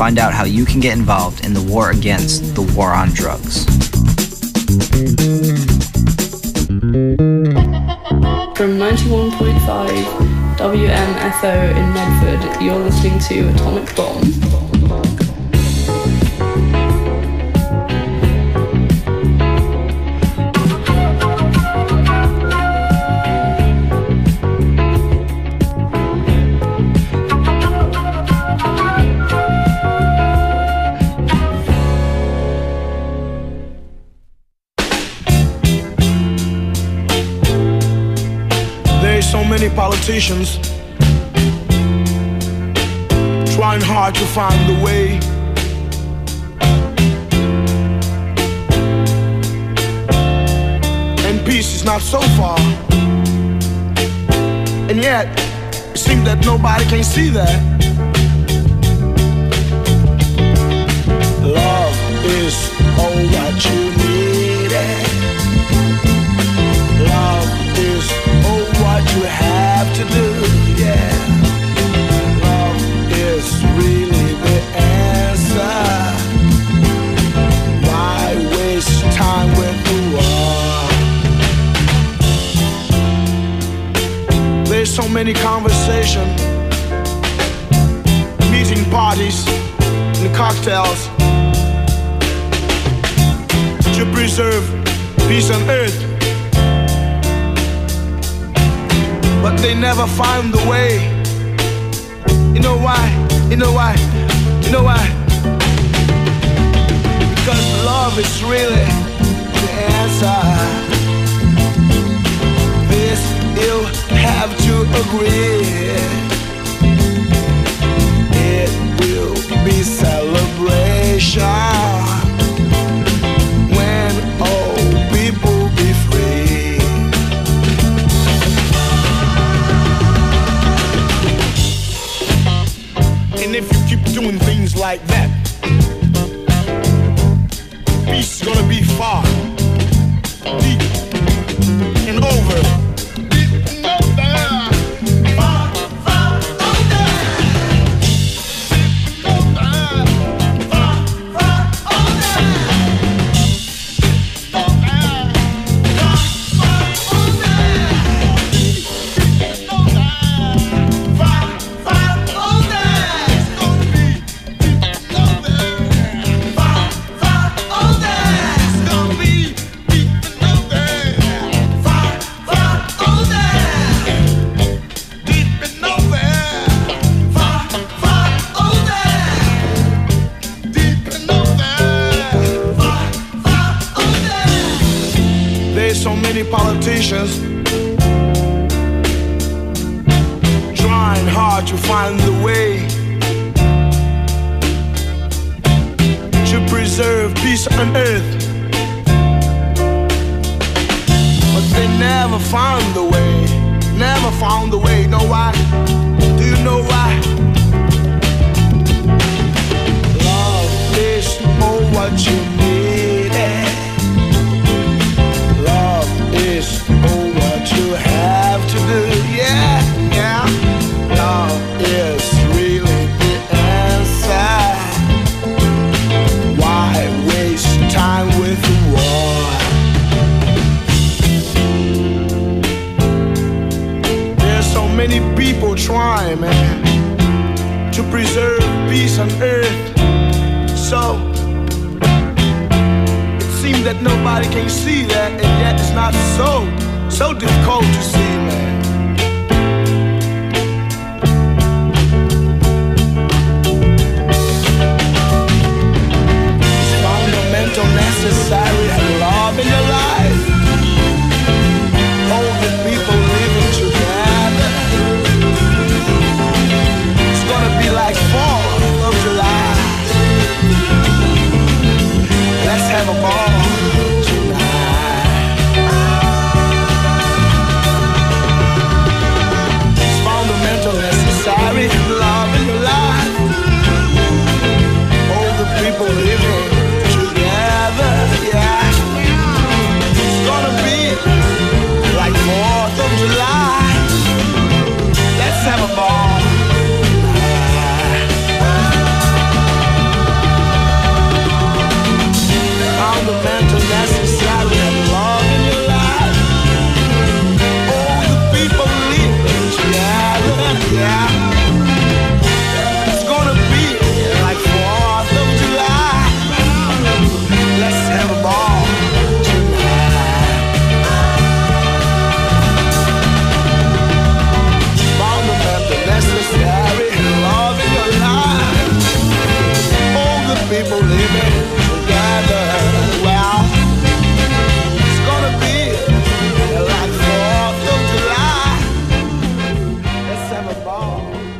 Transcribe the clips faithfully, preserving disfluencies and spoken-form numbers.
find out how you can get involved in the war against the war on drugs. From ninety-one point five W M F O in Medford, you're listening to Atomic Bomb. Politicians trying hard to find the way. And peace is not so far. And yet, it seems that nobody can see that. Love is all what you need. Love is all what you have to do, yeah. Love is really the answer. Why waste time with the war? There's so many conversations, meeting parties, and cocktails to preserve peace on earth. But they never find the way. You know why? You know why? You know why? Because love is really the answer. This you have to agree. It will be celebration when all people be free. And if you keep doing things like that, peace is gonna be far, deep, and over. Deep and over. Far, far over. Deep and over. Far, far over. Over. Far, far over. Deep and over. Far, far over. So many politicians trying hard to find the way to preserve peace on earth, but they never found the way, never found the way. Know why? Do you know why? Love is all what you need. Is all what you have to do, yeah, yeah. Love is really the answer. Why waste time with the war? There's so many people trying, man, to preserve peace on earth. So seems that nobody can see that, and yet it's not so, so difficult to see, man. It's fundamental, necessary, and love in your life. All the people living together. It's gonna be like fourth of July. Let's have a ball tonight. people living together. Well, it's gonna be like fourth of July. Let's have a ball.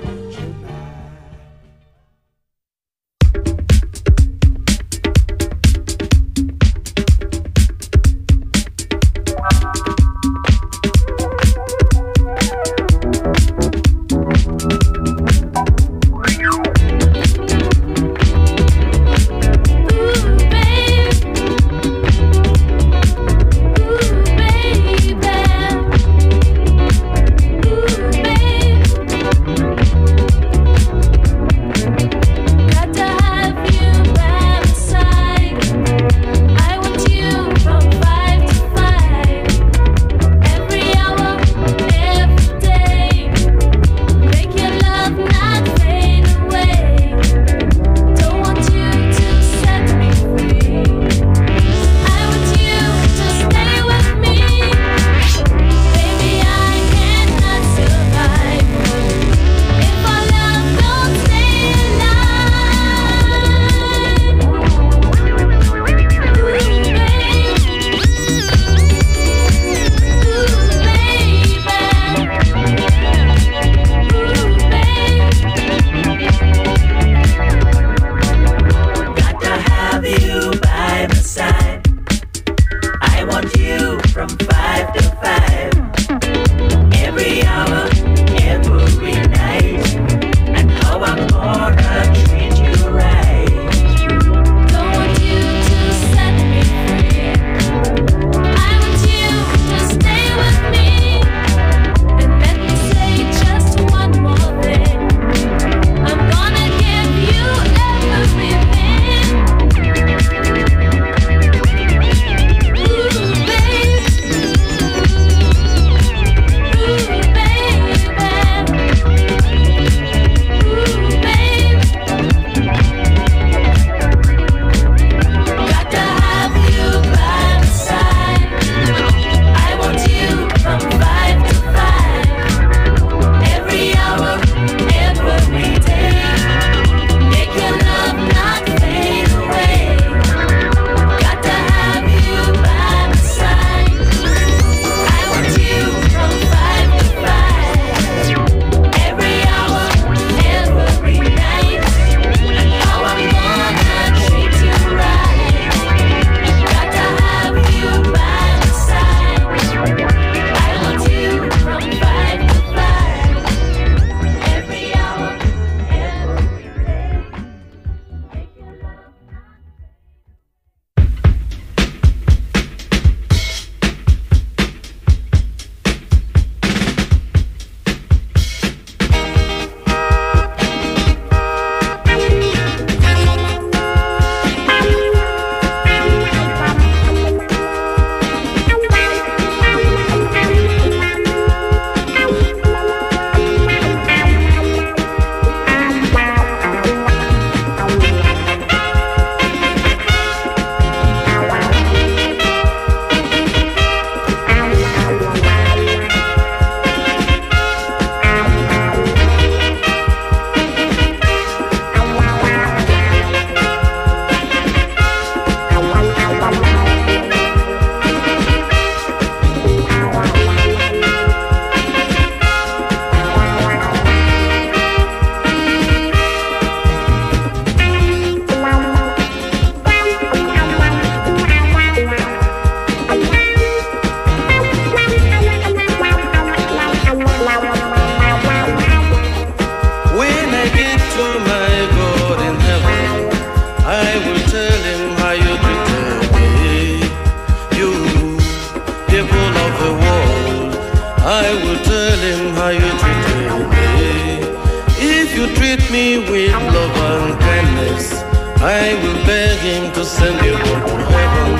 I will beg him to send you all to heaven.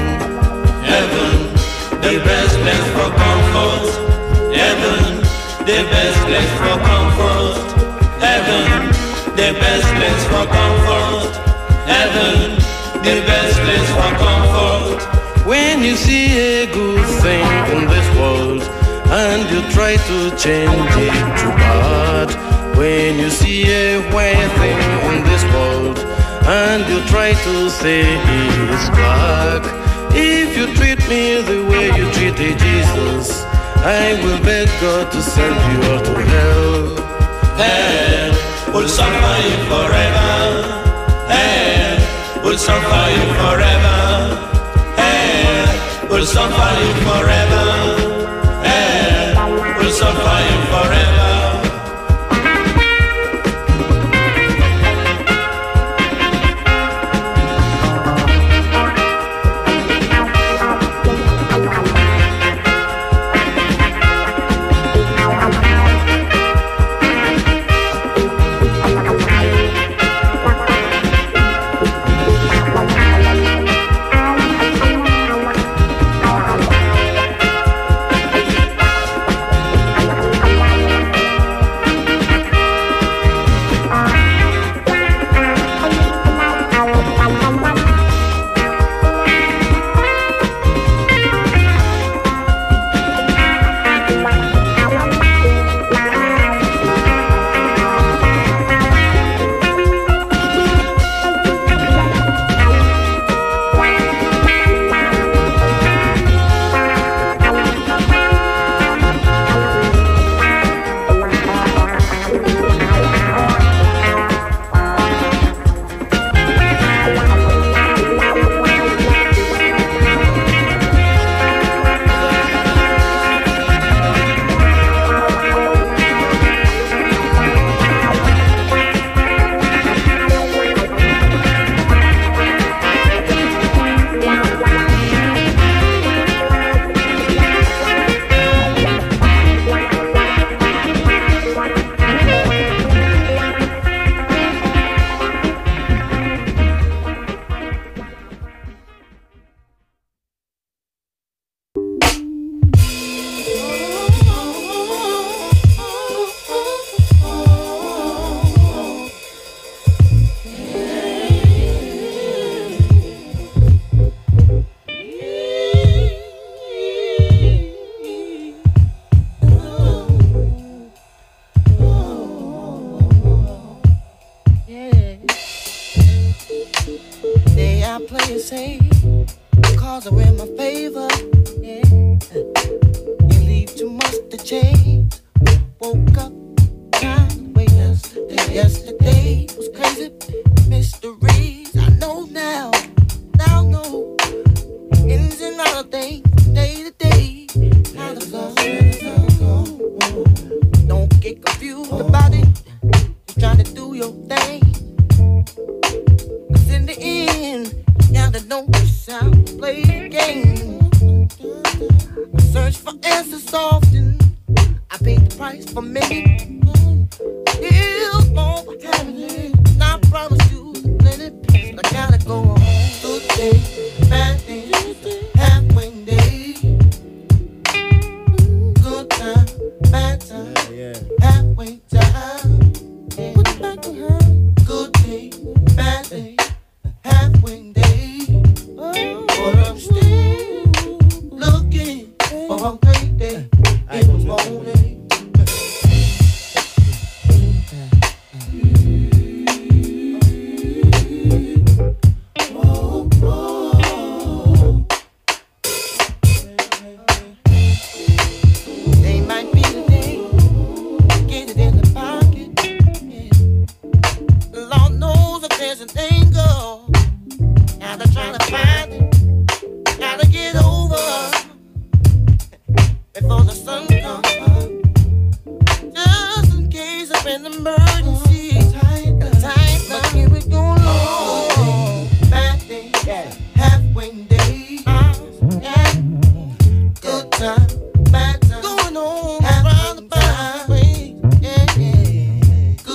Heaven, the best place for comfort. Heaven, the best place for comfort. Heaven, the best place for comfort. Heaven, the best place for comfort. When you see a good thing in this world and you try to change it to bad, when you see a white thing in this world and and you try to say it's black. If you treat me the way you treated Jesus, I will beg God to send you all to hell. Hell will suffer you forever. Hell will suffer you forever. Hell will suffer you forever. Hell will suffer you forever.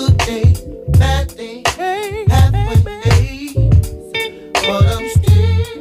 But I'm still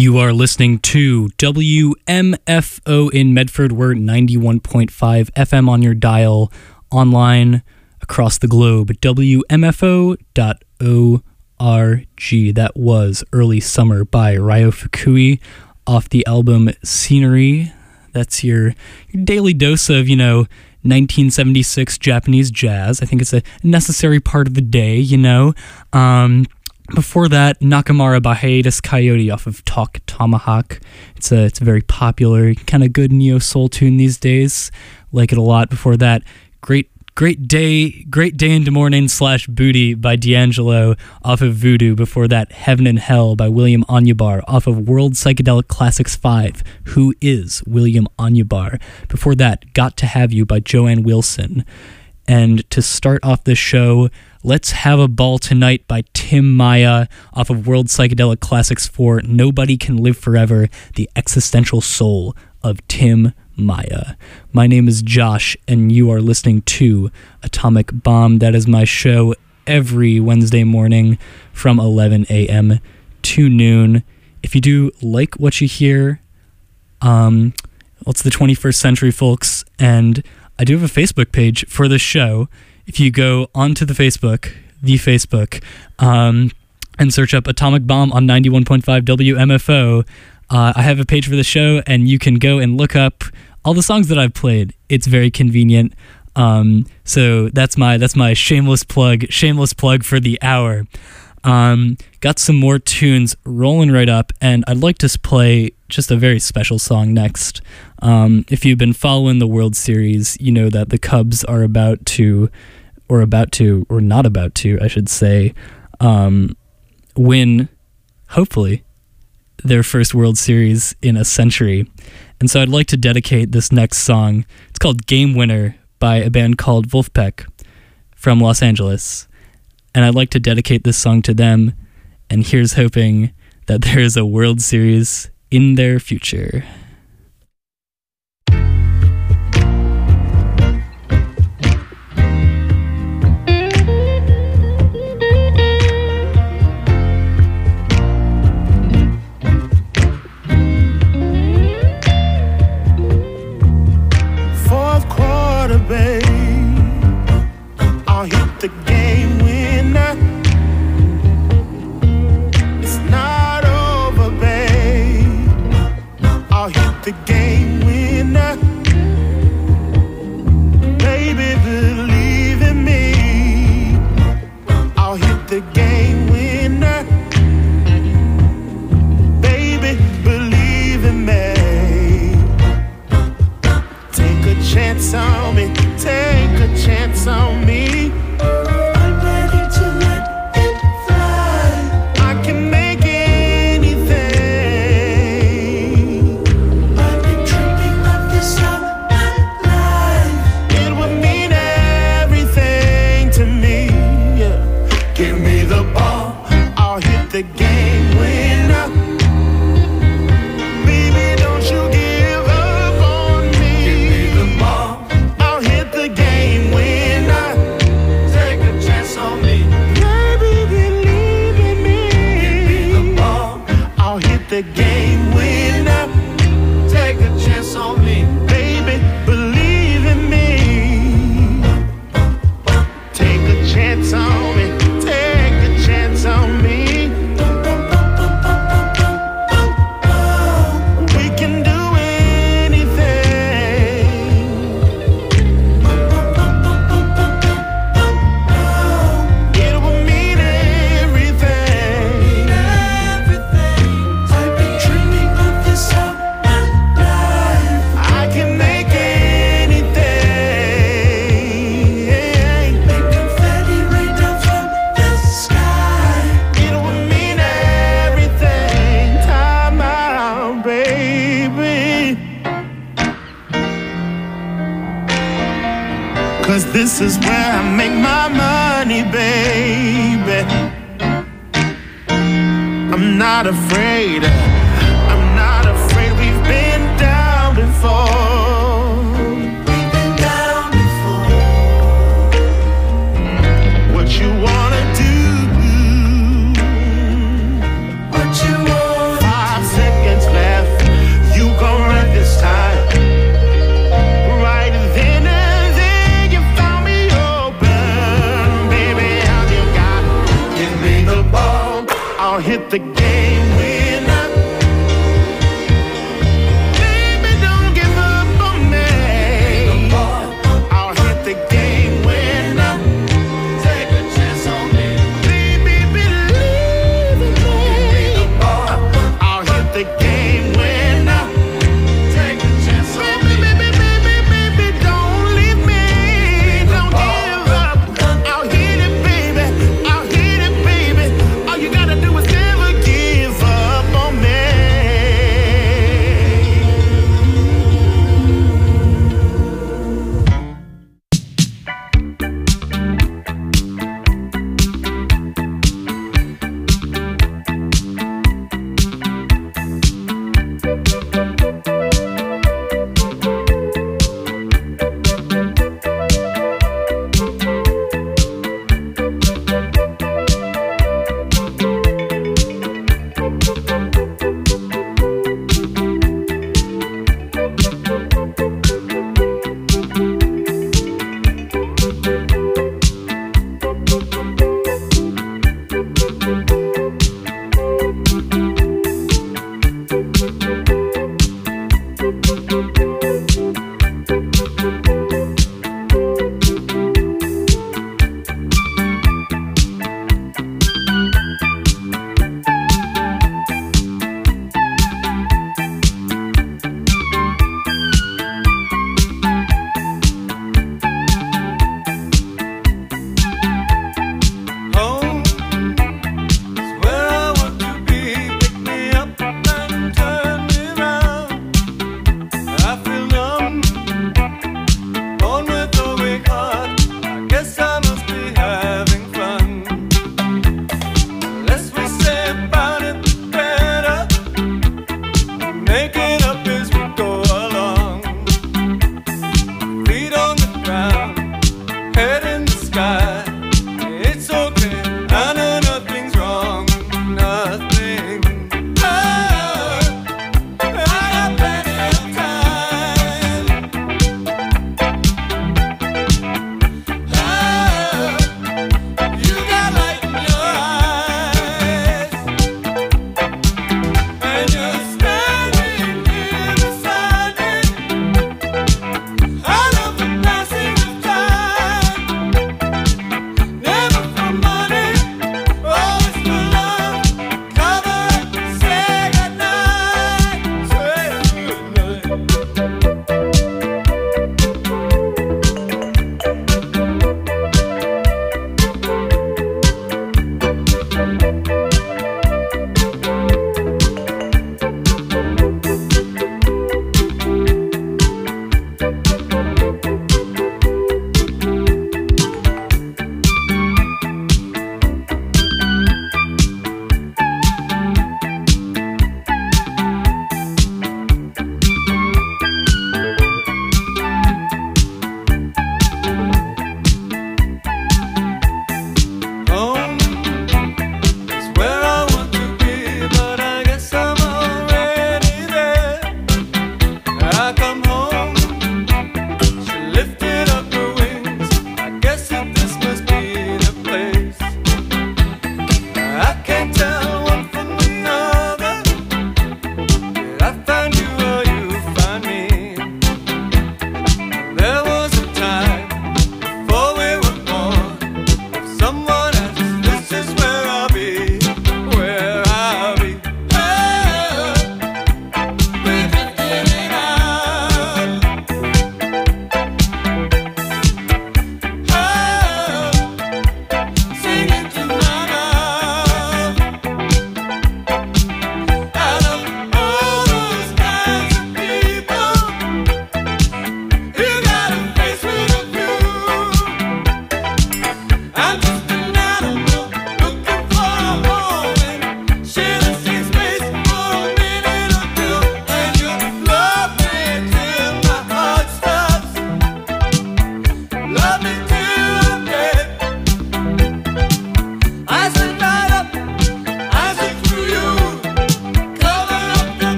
You are listening to W M F O in Medford. We're ninety-one point five F M on your dial, online across the globe at W M F O dot org. That was Early Summer by Ryo Fukui off the album Scenery. That's your, your daily dose of, you know, nineteen seventy-six Japanese jazz. I think it's a necessary part of the day, you know. Um... Before that, Nakamura by Hiatus Coyote off of Talk Tomahawk. It's a it's a very popular, kind of good neo-soul tune these days. Like it a lot. Before that, Great Great Day Great Day into Morning slash Booty by D'Angelo off of Voodoo. Before that, Heaven and Hell by William Onyebar off of World Psychedelic Classics five. Who is William Onyebar? Before that, Got to Have You by Joanne Wilson. And to start off the show, Let's Have a Ball Tonight by Tim Maya off of World Psychedelic Classics four, Nobody Can Live Forever, the existential soul of Tim Maya. My name is Josh, and you are listening to Atomic Bomb. That is my show every Wednesday morning from eleven a.m. to noon. If you do like what you hear, um, well, it's the twenty-first century, folks, and I do have a Facebook page for the show. If you go onto the Facebook, the Facebook, um, and search up Atomic Bomb on ninety-one point five W M F O, uh, I have a page for the show, and you can go and look up all the songs that I've played. It's very convenient. Um, so that's my that's my shameless plug, shameless plug for the hour. Um, got some more tunes rolling right up, and I'd like to play just a very special song next. Um, if you've been following the World Series, you know that the Cubs are about to, or about to, or not about to, I should say, um, win, hopefully, their first World Series in a century. And so I'd like to dedicate this next song. It's called Game Winner by a band called Wolfpack from Los Angeles. And I'd like to dedicate this song to them, and here's hoping that there is a World Series in their future. Fourth quarter, babe, I'll hit the game winner. It's not over, babe. I'll hit the game winner. Baby, believe in me. I'll hit the game winner. Baby, believe in me. Take a chance on me. Take a chance on me. The game winner. Baby, don't you give up on me. Give me the ball. I'll hit the game winner. Take a chance on me. Baby, believe in me. Give me the ball. I'll hit the game winner. Take a chance on me. Baby, believe in me. Take a chance on me. Take a chance on me. Cause this is where I make my money, baby. I'm not afraid. I'm not afraid. We've been down before. We've been down before. What you wanna do? What you want? Five seconds.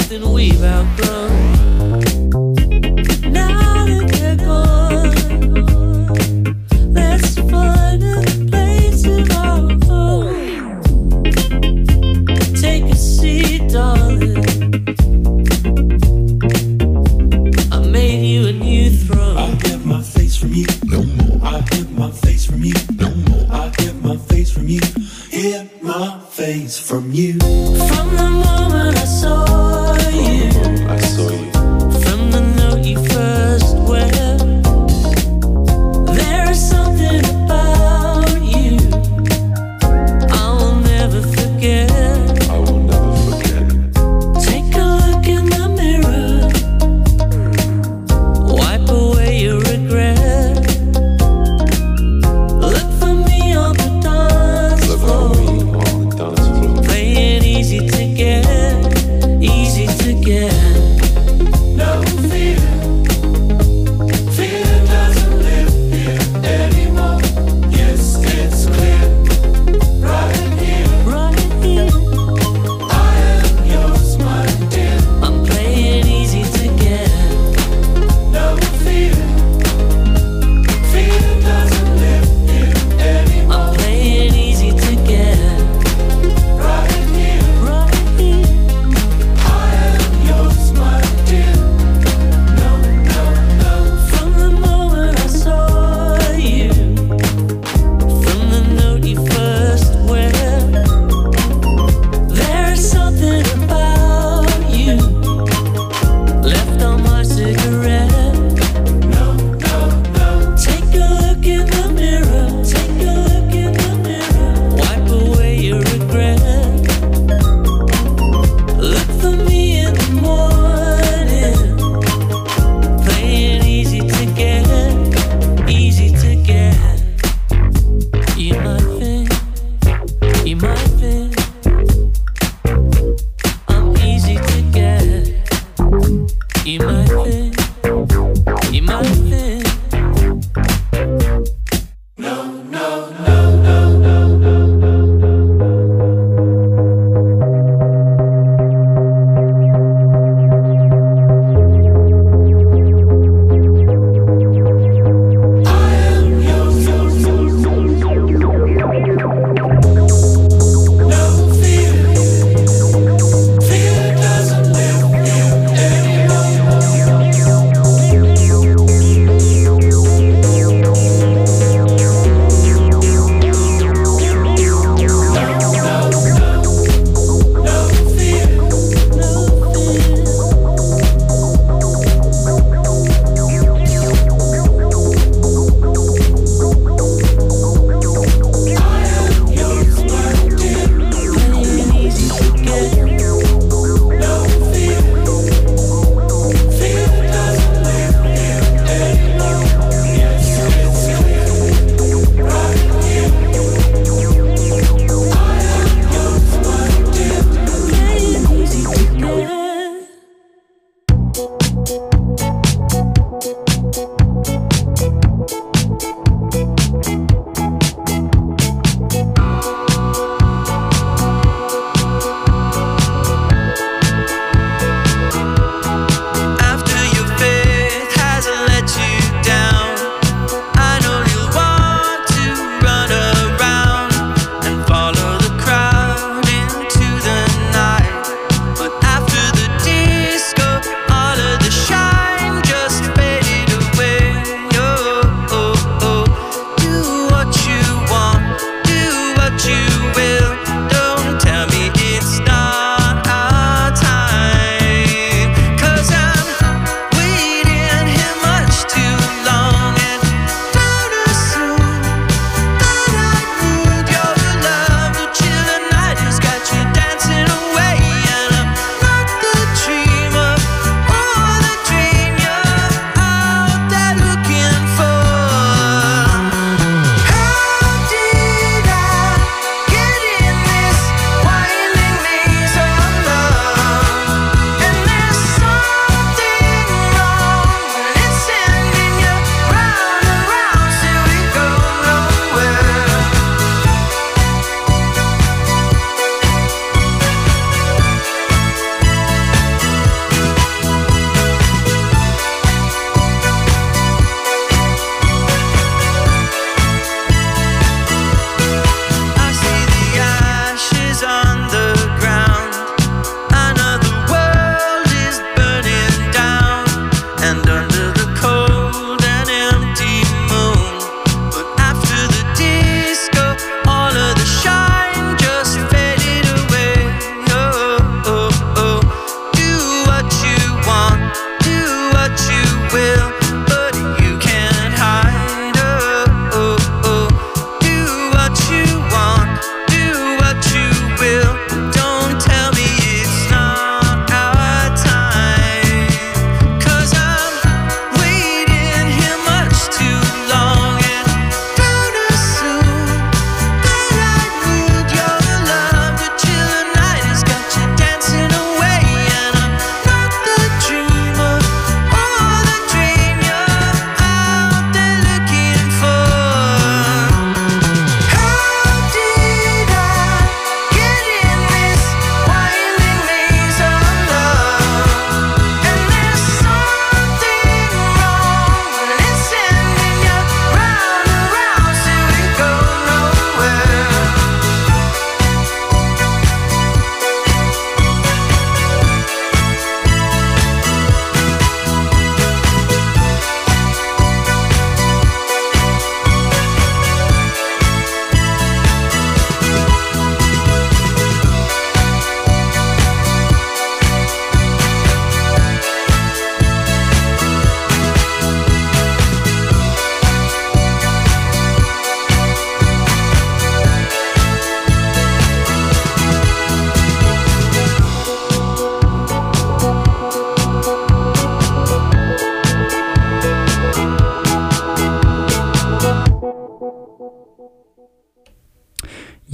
something we've outgrown. Now that they're gone, let's find a place of our own. Take a seat, darling. I made you a new throne. I hid my face from you, no more. I hid my face from you, no more. I hid my face from you, hid my face from you. From the moment I saw you, I saw you.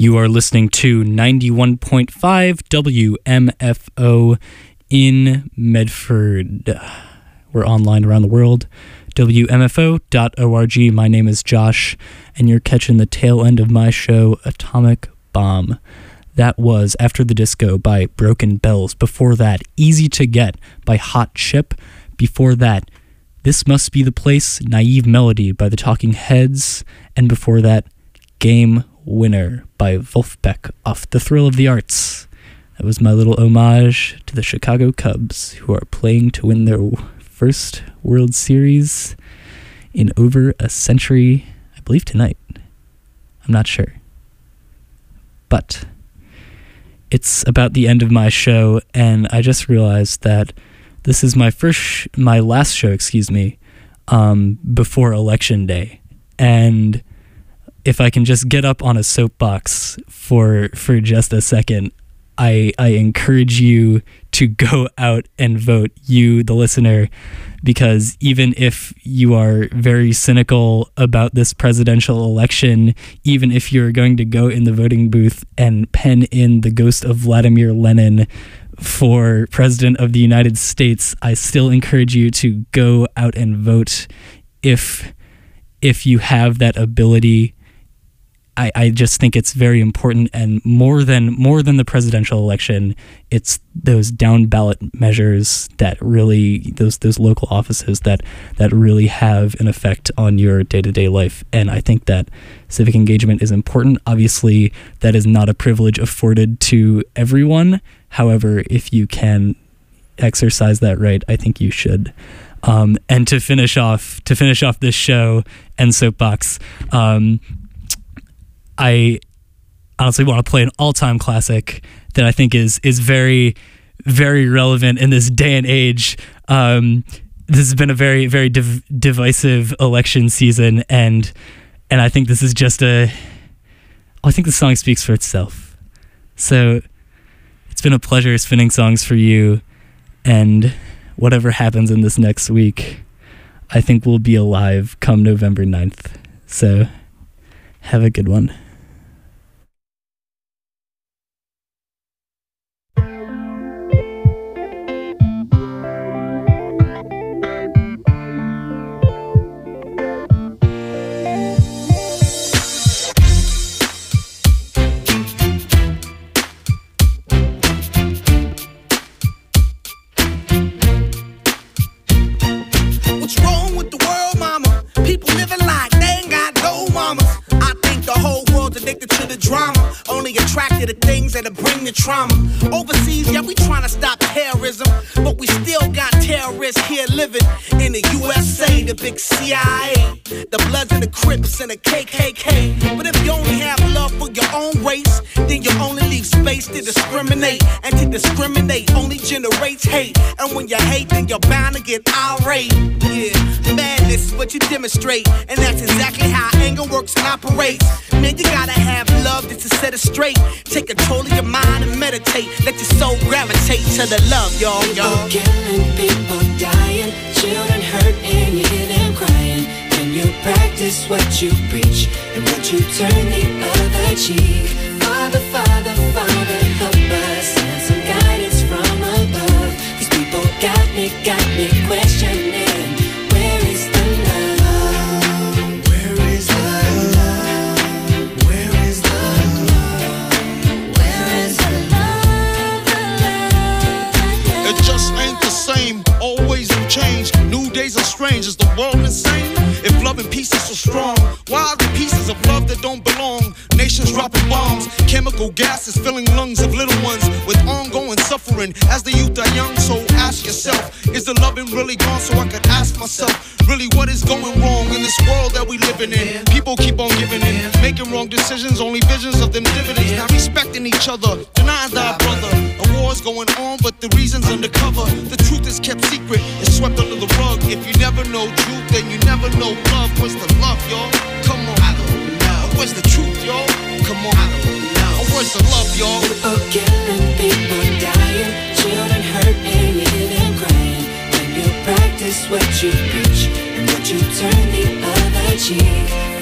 You are listening to ninety-one point five W M F O in Medford. We're online around the world. W M F O dot org. My name is Josh, and you're catching the tail end of my show, Atomic Bomb. That was After the Disco by Broken Bells. Before that, Easy to Get by Hot Chip. Before that, This Must Be the Place, Naive Melody by the Talking Heads. And before that, Game Winner by Wolfbeck off The Thrill of the Arts. That was my little homage to the Chicago Cubs, who are playing to win their first World Series in over a century, I believe tonight. I'm not sure. But it's about the end of my show, and I just realized that this is my first, sh- my last show, excuse me, um, before Election Day. And if I can just get up on a soapbox for for just a second, I I encourage you to go out and vote, you, the listener, because even if you are very cynical about this presidential election, even if you're going to go in the voting booth and pen in the ghost of Vladimir Lenin for President of the United States, I still encourage you to go out and vote if if you have that ability. I, I just think it's very important, and more than more than the presidential election, it's those down ballot measures that really, those those local offices that that really have an effect on your day-to-day life. And I think that civic engagement is important. Obviously, that is not a privilege afforded to everyone. However, if you can exercise that right, I think you should. Um, and to finish off to finish off this show and soapbox, um, I honestly want to play an all-time classic that I think is is very, very relevant in this day and age. Um, this has been a very, very div- divisive election season, and and I think this is just a. I think the song speaks for itself. So it's been a pleasure spinning songs for you, and whatever happens in this next week, I think we'll be alive come November ninth. So have a good one. Attracted to things that'll bring the trauma. Overseas, yeah, we trying to stop terrorism, but we still got terrorists here living in the U S A, the big C I A, the Bloods and the Crips and the K K K. But if you only have love for your own race, then you only leave space to discriminate, and to discriminate only generates hate. And when you hate, then you're bound to get irate. Yeah, madness is what you demonstrate, and that's exactly how anger works and operates. Man, you gotta have love just to set it straight. Take control of your mind and meditate. Let your soul gravitate to the love, y'all, y'all. People killing, people dying, children hurt and you hear them crying. Can you practice what you preach, and would you turn the other cheek? Father, Father, Father, help us, send some guidance from above. These people got me, got me questioning. Where is the love? Where is the love? Where is the love? Where is the love? The love, the love? It just ain't the same. Always new change. New days are strange. Is the world insane? If love and peace is so strong, why are the pieces of love that don't belong? Nations dropping bombs, chemical gases filling lungs of little ones with ongoing suffering as the youth are young. So ask yourself, is the loving really gone? So I could ask myself, really what is going wrong in this world that we living in? People keep on giving in, making wrong decisions, only visions of them dividends, not respecting each other, denying thy brother. A war's going on, but the reason's undercover. The truth is kept secret, it's swept under the rug. If you never know truth, then you never know love. Where's the love, y'all? Come on. I don't know. Where's the truth, y'all? Come on. I don't know. Where's the love, y'all? People killing, people dying, children hurt and you hear them crying. When you practice what you preach, and would you turn the other cheek?